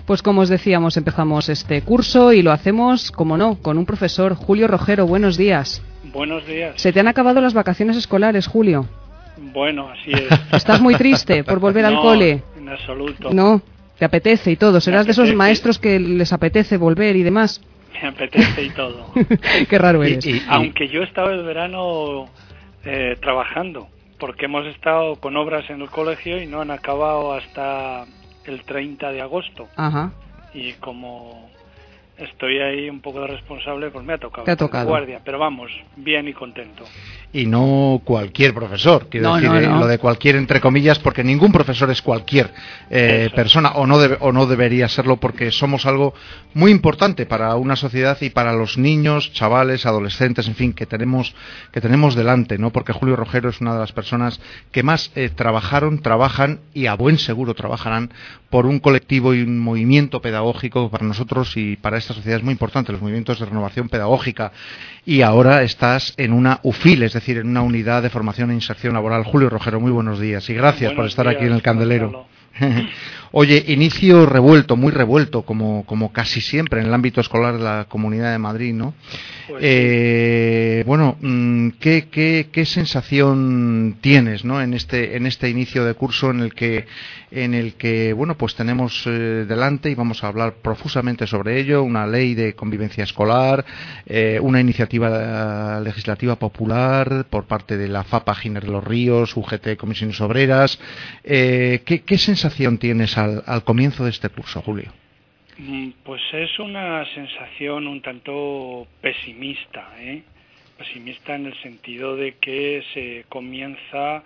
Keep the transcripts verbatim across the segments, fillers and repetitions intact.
Pues como os decíamos, empezamos este curso y lo hacemos, como no, con un profesor, Julio Rojero. Buenos días. Buenos días. ¿Se te han acabado las vacaciones escolares, Julio? Bueno, así es. ¿Estás muy triste por volver no, al cole? En absoluto. No, te apetece y todo. Serás de esos apetece. maestros que les apetece volver y demás. Me apetece y todo. Qué raro eres. Y, y, Aunque yo he estado el verano eh, trabajando, porque hemos estado con obras en el colegio y no han acabado hasta el treinta de agosto. Ajá. Y como estoy ahí un poco de responsable, pues me ha tocado. Te ha tocado. Guardia, pero vamos, bien y contento. Y no cualquier profesor, quiero no, decir, no, eh, no. lo de cualquier entre comillas, porque ningún profesor es cualquier eh, persona, o no, debe, o no debería serlo, porque somos algo muy importante para una sociedad y para los niños, chavales, adolescentes, en fin, que tenemos que tenemos delante, ¿no? Porque Julio Rojero es una de las personas que más eh, trabajaron, trabajan y a buen seguro trabajarán por un colectivo y un movimiento pedagógico para nosotros y para esta sociedad es muy importante, los movimientos de renovación pedagógica. Y ahora estás en una U F I L, es decir, en una unidad de formación e inserción laboral. Julio Rojero, muy buenos días y gracias buenos por estar días, aquí en el Candelero. Gonzalo. Oye, inicio revuelto, muy revuelto, como, como casi siempre en el ámbito escolar de la Comunidad de Madrid, ¿no? Pues eh, sí. Bueno, ¿qué, qué, qué sensación tienes, ¿no? En este, en este inicio de curso en el que, en el que, bueno, pues tenemos eh, delante y vamos a hablar profusamente sobre ello, una ley de convivencia escolar, eh, una iniciativa legislativa popular por parte de la FAPA Giner de los Ríos, U G T, Comisiones Obreras. Eh, ¿qué, qué sensación tienes al, al comienzo de este curso, Julio? Pues es una sensación un tanto pesimista, ¿eh? Pesimista en el sentido de que se comienza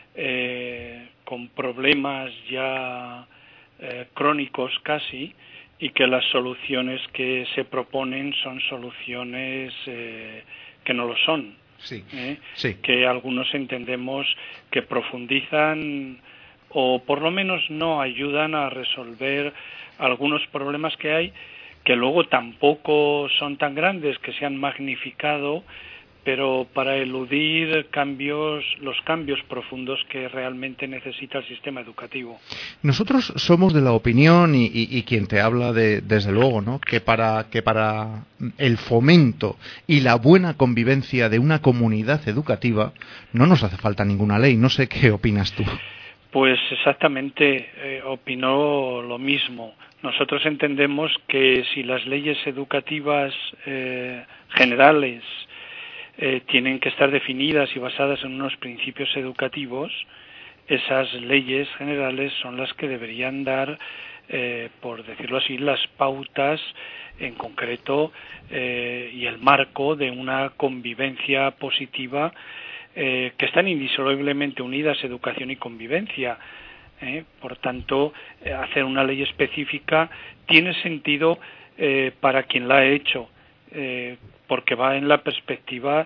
eh, con problemas ya eh, crónicos casi y que las soluciones que se proponen son soluciones eh, que no lo son. Sí, ¿eh? sí. Que algunos entendemos que profundizan o por lo menos no ayudan a resolver algunos problemas que hay, que luego tampoco son tan grandes, que se han magnificado, pero para eludir cambios, los cambios profundos que realmente necesita el sistema educativo. Nosotros somos de la opinión, y, y, y quien te habla de, desde luego, ¿no?, que para, que para el fomento y la buena convivencia de una comunidad educativa no nos hace falta ninguna ley. No sé qué opinas tú. Pues exactamente, eh, opino lo mismo. Nosotros entendemos que si las leyes educativas eh, generales eh, tienen que estar definidas y basadas en unos principios educativos, esas leyes generales son las que deberían dar, eh, por decirlo así, las pautas en concreto eh, y el marco de una convivencia positiva Eh, que están indisolublemente unidas educación y convivencia. Eh, por tanto, eh, hacer una ley específica tiene sentido eh, para quien la ha hecho, eh, porque va en la perspectiva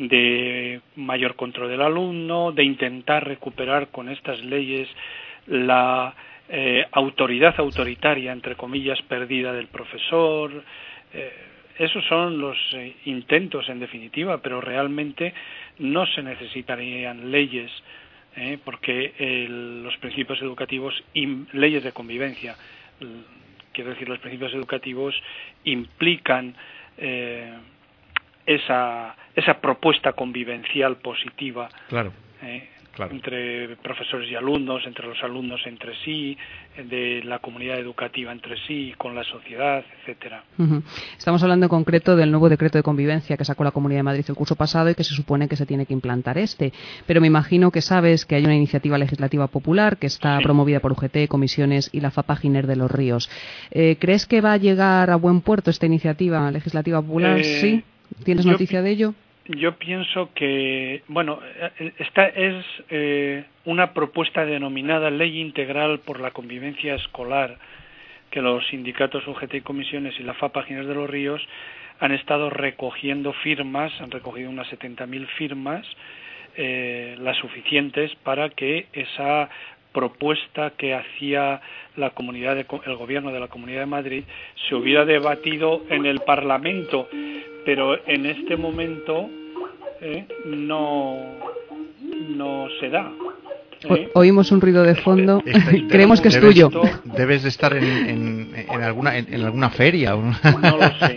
de mayor control del alumno, de intentar recuperar con estas leyes la eh, autoridad autoritaria, entre comillas, perdida del profesor. Eh, Esos son los eh, intentos, en definitiva, pero realmente no se necesitarían leyes, eh, porque el, los principios educativos, y leyes de convivencia, l, quiero decir, los principios educativos implican eh, esa, esa propuesta convivencial positiva. Claro. Eh, Claro. Entre profesores y alumnos, entre los alumnos entre sí, de la comunidad educativa entre sí, con la sociedad, etcétera. Uh-huh. Estamos hablando en concreto del nuevo decreto de convivencia que sacó la Comunidad de Madrid el curso pasado y que se supone que se tiene que implantar este. Pero me imagino que sabes que hay una iniciativa legislativa popular que está sí. promovida por U G T, Comisiones y la FAPA Giner de los Ríos. Eh, ¿Crees que va a llegar a buen puerto esta iniciativa legislativa popular? Eh, ¿Sí? ¿Tienes yo, noticia de ello? Yo pienso que, bueno, esta es eh, una propuesta denominada Ley Integral por la Convivencia Escolar, que los sindicatos U G T y Comisiones y la FAPA Giner de los Ríos han estado recogiendo firmas, han recogido unas setenta mil firmas, eh, las suficientes para que esa propuesta que hacía la comunidad de, el gobierno de la Comunidad de Madrid se hubiera debatido en el Parlamento, pero en este momento eh, no no se da. ¿eh? O, oímos un ruido de fondo. Creemos que es tuyo. Debes de estar en, en, en alguna en, en alguna feria. No lo sé.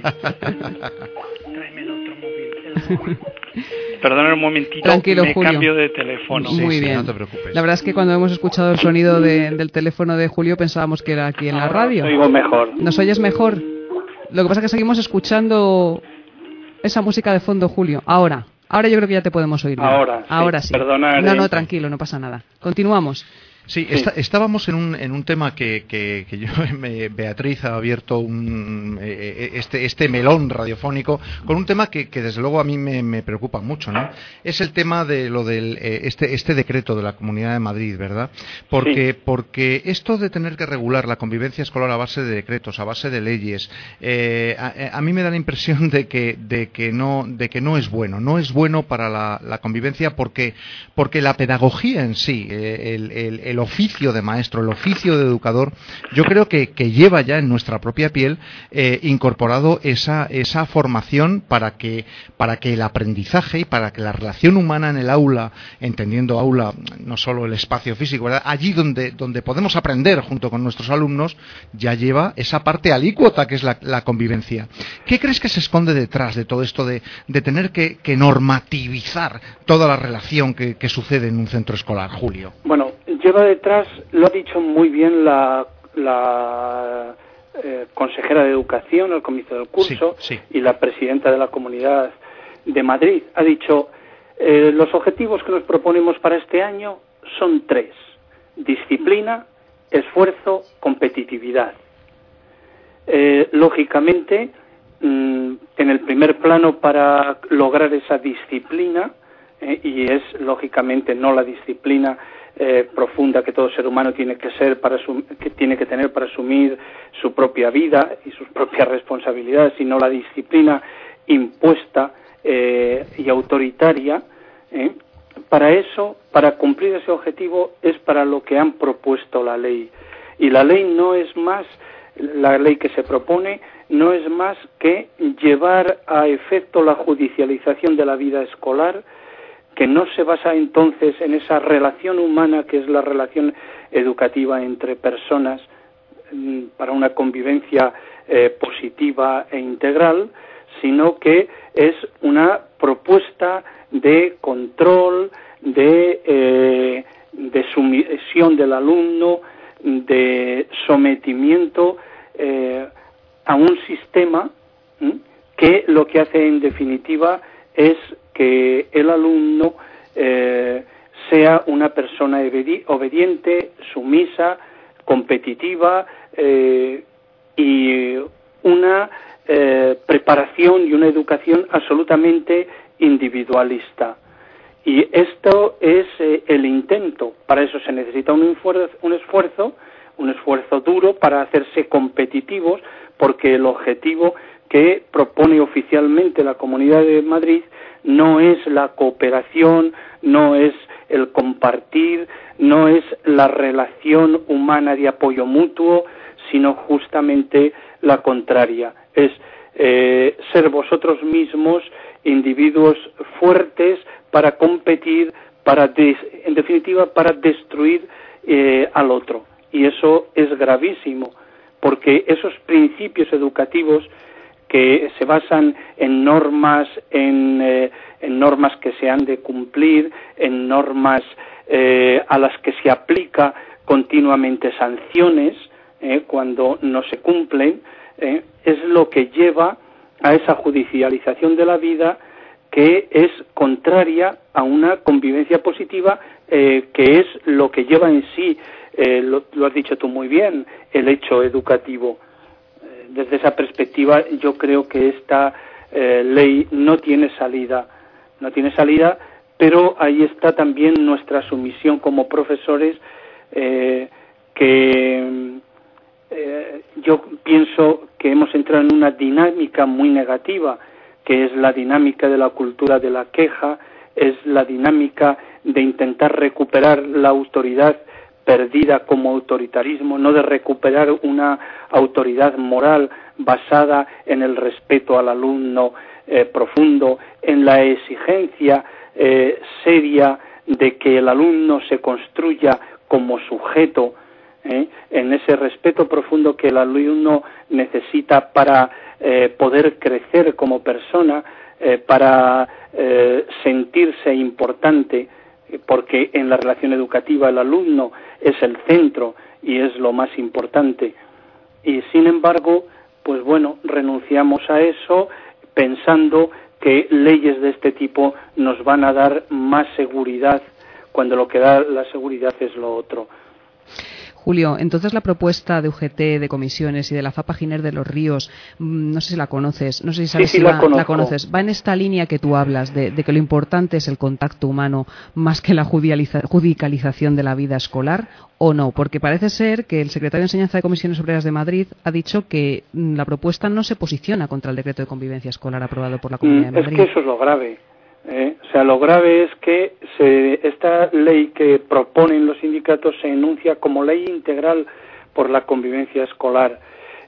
Tráeme el otro móvil. Perdona un momentito, Tranquilo, me Julio. cambio de teléfono. Sí, Muy sí, bien. no te preocupes. La verdad es que cuando hemos escuchado el sonido de, del teléfono de Julio pensábamos que era aquí en la radio. Ahora os oigo mejor. ¿Nos oyes mejor? Lo que pasa es que seguimos escuchando esa música de fondo, Julio. Ahora, ahora yo creo que ya te podemos oír bien. Ahora, sí. Ahora sí. Perdona, No, no, eh. tranquilo, no pasa nada. Continuamos. Sí, Sí. Está, estábamos en un, en un tema que, que, que yo, me, Beatriz ha abierto un, eh, este, este melón radiofónico con un tema que, que desde luego a mí me, me preocupa mucho, ¿no? Es el tema de lo del eh, este, este decreto de la Comunidad de Madrid, ¿verdad? Porque, sí. porque esto de tener que regular la convivencia escolar a base de decretos, a base de leyes, eh, a, a mí me da la impresión de que, de que no, de que no es bueno, no es bueno para la, la convivencia porque, porque la pedagogía en sí, eh, el, el, el el oficio de maestro, el oficio de educador, yo creo que, que lleva ya en nuestra propia piel eh, incorporado esa, esa formación para que, para que el aprendizaje y para que la relación humana en el aula, entendiendo aula no solo el espacio físico, ¿verdad? Allí donde, donde podemos aprender junto con nuestros alumnos, ya lleva esa parte alícuota que es la, la convivencia. ¿Qué crees que se esconde detrás de todo esto de, de tener que, que normativizar toda la relación que, que sucede en un centro escolar, Julio? Bueno, lleva detrás, lo ha dicho muy bien la, la eh, consejera de Educación al comienzo del curso, sí, sí. y la presidenta de la Comunidad de Madrid. Ha dicho, eh, los objetivos que nos proponemos para este año son tres: disciplina, esfuerzo, competitividad. Eh, lógicamente, mmm, en el primer plano para lograr esa disciplina, eh, y es lógicamente no la disciplina Eh, profunda que todo ser humano tiene que ser para que tiene que tener para asumir su propia vida y sus propias responsabilidades, sino la disciplina impuesta eh, y autoritaria. ¿eh? Para eso, para cumplir ese objetivo, es para lo que han propuesto la ley. Y la ley no es más, la ley que se propone no es más que llevar a efecto la judicialización de la vida escolar, que no se basa entonces en esa relación humana que es la relación educativa entre personas para una convivencia eh, positiva e integral, sino que es una propuesta de control, de, eh, de sumisión del alumno, de sometimiento eh, a un sistema ¿eh? que lo que hace en definitiva es que el alumno eh, sea una persona obediente, sumisa, competitiva eh, y una eh, preparación y una educación absolutamente individualista. Y esto es eh, el intento. Para eso se necesita un esfuerzo, un esfuerzo, un esfuerzo duro para hacerse competitivos, porque el objetivo que propone oficialmente la Comunidad de Madrid no es la cooperación, no es el compartir, no es la relación humana de apoyo mutuo, sino justamente la contraria. Es eh, ser vosotros mismos individuos fuertes para competir, para des, en definitiva para destruir eh, al otro. Y eso es gravísimo, porque esos principios educativos que se basan en normas, en, eh, en normas que se han de cumplir, en normas eh, a las que se aplica continuamente sanciones eh, cuando no se cumplen, eh, es lo que lleva a esa judicialización de la vida que es contraria a una convivencia positiva, eh, que es lo que lleva en sí, eh, lo, lo has dicho tú muy bien, el hecho educativo. Desde esa perspectiva, yo creo que esta eh, ley no tiene salida, no tiene salida, pero ahí está también nuestra sumisión como profesores, eh, que eh, yo pienso que hemos entrado en una dinámica muy negativa, que es la dinámica de la cultura de la queja, es la dinámica de intentar recuperar la autoridad perdida como autoritarismo, no de recuperar una autoridad moral basada en el respeto al alumno eh, profundo, en la exigencia eh, seria de que el alumno se construya como sujeto ¿eh? en ese respeto profundo que el alumno necesita para eh, poder crecer como persona, eh, para eh, sentirse importante, porque en la relación educativa el alumno es el centro y es lo más importante. Y sin embargo, pues bueno, renunciamos a eso pensando que leyes de este tipo nos van a dar más seguridad, cuando lo que da la seguridad es lo otro. Julio, entonces la propuesta de U G T, de comisiones y de la FAPA Giner de los Ríos, no sé si la conoces, no sé si sabes sí, sí, si la, va, la conoces, va en esta línea que tú hablas, de, de que lo importante es el contacto humano más que la judicialización de la vida escolar, ¿o no? Porque parece ser que el secretario de Enseñanza de Comisiones Obreras de Madrid ha dicho que la propuesta no se posiciona contra el decreto de convivencia escolar aprobado por la Comunidad de Madrid. Es que eso es lo grave. ¿Eh? O sea, lo grave es que se, esta ley que proponen los sindicatos se enuncia como ley integral por la convivencia escolar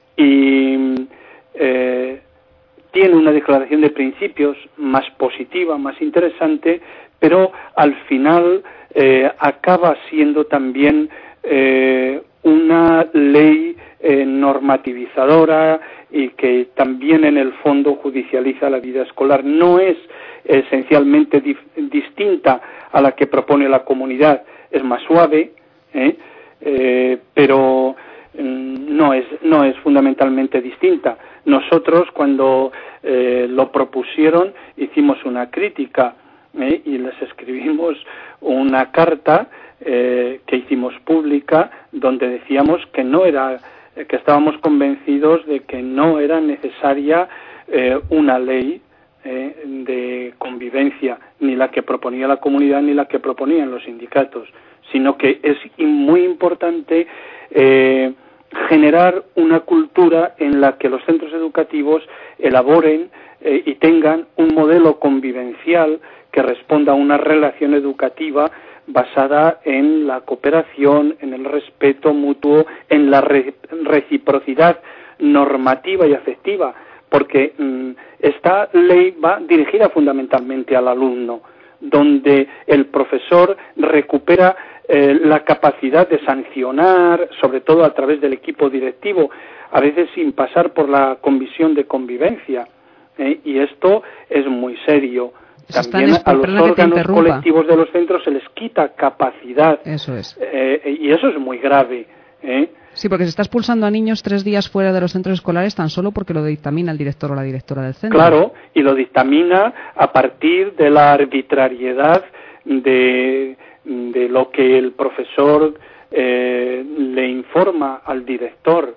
y eh, tiene una declaración de principios más positiva, más interesante, pero al final eh, acaba siendo también eh, una ley eh, normativizadora y que también en el fondo judicializa la vida escolar. No es esencialmente dif distinta a la que propone la comunidad, es más suave, ¿eh? Eh, pero mm, no es no es fundamentalmente distinta. Nosotros cuando eh, lo propusieron hicimos una crítica ¿eh? y les escribimos una carta eh, que hicimos pública donde decíamos que no era que estábamos convencidos de que no era necesaria eh, una ley Eh, de convivencia, ni la que proponía la comunidad ni la que proponían los sindicatos, sino que es muy importante eh, generar una cultura en la que los centros educativos elaboren eh, y tengan un modelo convivencial que responda a una relación educativa basada en la cooperación, en el respeto mutuo, en la re reciprocidad normativa y afectiva, porque mmm, esta ley va dirigida fundamentalmente al alumno, donde el profesor recupera eh, la capacidad de sancionar, sobre todo a través del equipo directivo, a veces sin pasar por la comisión de convivencia, ¿eh? Y esto es muy serio. También a los órganos colectivos de los centros se les quita capacidad. Eso es. Eh, y eso es muy grave, ¿eh? Sí, porque se está expulsando a niños tres días fuera de los centros escolares tan solo porque lo dictamina el director o la directora del centro. Claro, y lo dictamina a partir de la arbitrariedad de, de lo que el profesor eh, le informa al director.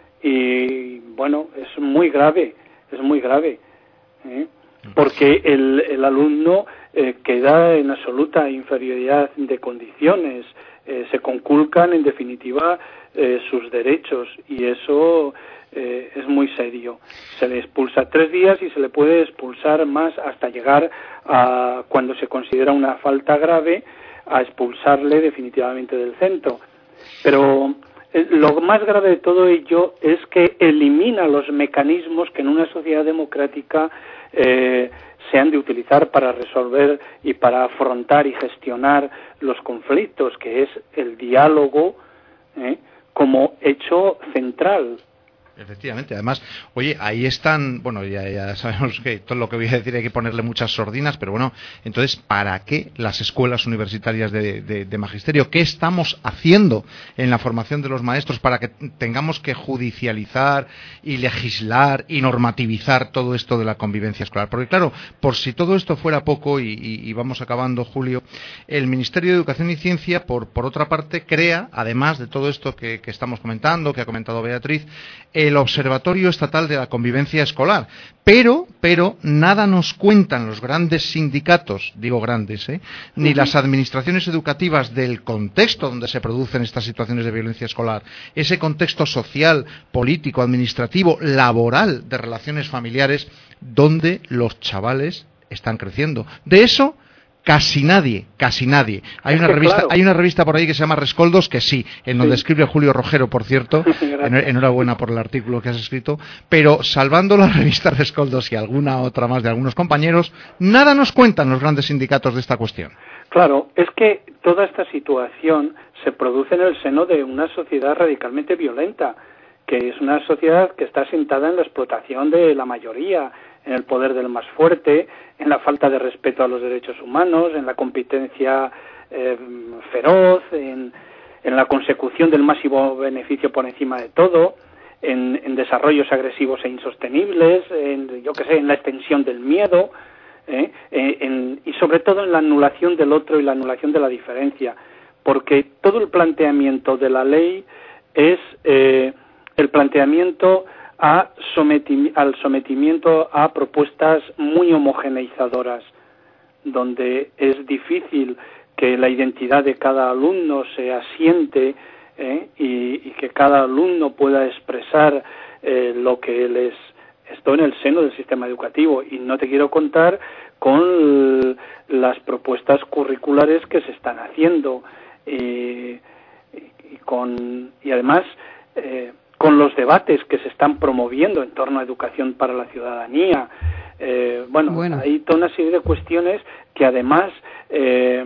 Y bueno, es muy grave, es muy grave, ¿eh? Porque el, el alumno eh, queda en absoluta inferioridad de condiciones, eh, se conculcan en definitiva eh, sus derechos y eso eh, es muy serio. Se le expulsa tres días y se le puede expulsar más hasta llegar a, cuando se considera una falta grave, a expulsarle definitivamente del centro. Pero eh, lo más grave de todo ello es que elimina los mecanismos que en una sociedad democrática eh, se han de utilizar para resolver y para afrontar y gestionar los conflictos, que es el diálogo ¿eh? como hecho central. Efectivamente, además, oye, ahí están, bueno, ya, ya sabemos que todo lo que voy a decir hay que ponerle muchas sordinas, pero bueno, entonces, ¿para qué las escuelas universitarias de, de, de magisterio? ¿Qué estamos haciendo en la formación de los maestros para que tengamos que judicializar y legislar y normativizar todo esto de la convivencia escolar? Porque claro, por si todo esto fuera poco, y, y, y vamos acabando, Julio, el Ministerio de Educación y Ciencia, por, por otra parte, crea, además de todo esto que, que estamos comentando, que ha comentado Beatriz, el Observatorio Estatal de la Convivencia Escolar. Pero, pero, nada nos cuentan los grandes sindicatos, digo grandes, ¿eh? ni las administraciones educativas del contexto donde se producen estas situaciones de violencia escolar, ese contexto social, político, administrativo, laboral, de relaciones familiares, donde los chavales están creciendo. De eso casi nadie, casi nadie. Hay es una que, revista, claro. hay una revista por ahí que se llama Rescoldos, que sí, en donde Sí. escribe Julio Rogero, por cierto. Enhorabuena por el artículo que has escrito. Pero salvando la revista Rescoldos y alguna otra más de algunos compañeros, nada nos cuentan los grandes sindicatos de esta cuestión. Claro, es que toda esta situación se produce en el seno de una sociedad radicalmente violenta, que es una sociedad que está asentada en la explotación de la mayoría, en el poder del más fuerte, en la falta de respeto a los derechos humanos, en la competencia eh, feroz, en, en la consecución del máximo beneficio por encima de todo, en, en desarrollos agresivos e insostenibles, en, yo qué sé, en la extensión del miedo, ¿eh? En, en, y sobre todo en la anulación del otro y la anulación de la diferencia, porque todo el planteamiento de la ley es eh, el planteamiento a someti- al sometimiento a propuestas muy homogeneizadoras, donde es difícil que la identidad de cada alumno se asiente ¿eh? y, y que cada alumno pueda expresar eh, lo que él es. Esto en el seno del sistema educativo, y no te quiero contar con las propuestas curriculares que se están haciendo eh, y, con, y además eh, con los debates que se están promoviendo en torno a educación para la ciudadanía. Eh, bueno, bueno, hay toda una serie de cuestiones que además eh,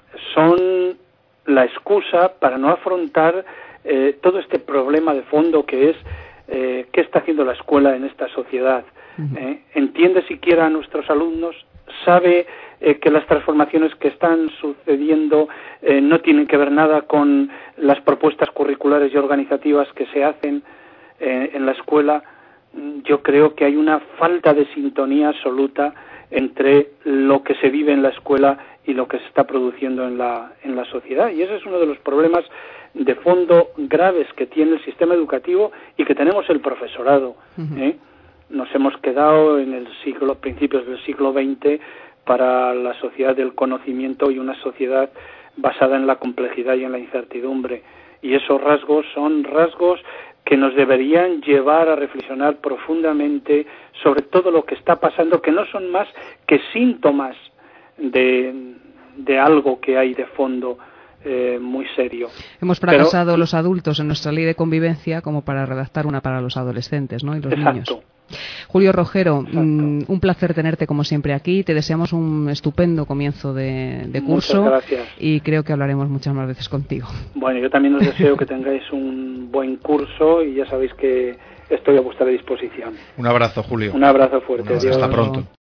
son la excusa para no afrontar eh, todo este problema de fondo que es eh, qué está haciendo la escuela en esta sociedad. Uh-huh. ¿Eh? ¿Entiende siquiera a nuestros alumnos? ¿Sabe eh, que las transformaciones que están sucediendo eh, no tienen que ver nada con las propuestas curriculares y organizativas que se hacen eh, en la escuela? Yo creo que hay una falta de sintonía absoluta entre lo que se vive en la escuela y lo que se está produciendo en la, en la sociedad. Y ese es uno de los problemas de fondo graves que tiene el sistema educativo y que tenemos el profesorado. Uh-huh. ¿eh? Nos hemos quedado en el siglo, principios del siglo veinte para la sociedad del conocimiento y una sociedad basada en la complejidad y en la incertidumbre. Y esos rasgos son rasgos que nos deberían llevar a reflexionar profundamente sobre todo lo que está pasando, que no son más que síntomas de, de algo que hay de fondo eh, muy serio. Hemos fracasado Pero, los adultos en nuestra ley de convivencia como para redactar una para los adolescentes, ¿no? Y los exacto. niños. Julio Rogero, mmm, un placer tenerte como siempre aquí. Te deseamos un estupendo comienzo de, de curso. Muchas gracias. Y creo que hablaremos muchas más veces contigo. Bueno, yo también os deseo que tengáis un buen curso y ya sabéis que estoy a vuestra disposición. Un abrazo, Julio. Un abrazo fuerte. Un abrazo. Hasta pronto.